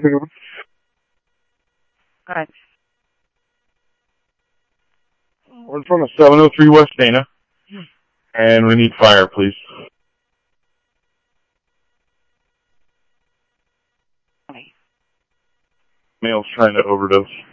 Alright. We're from a 703 West Dana, and we need fire, please. Male's trying to overdose.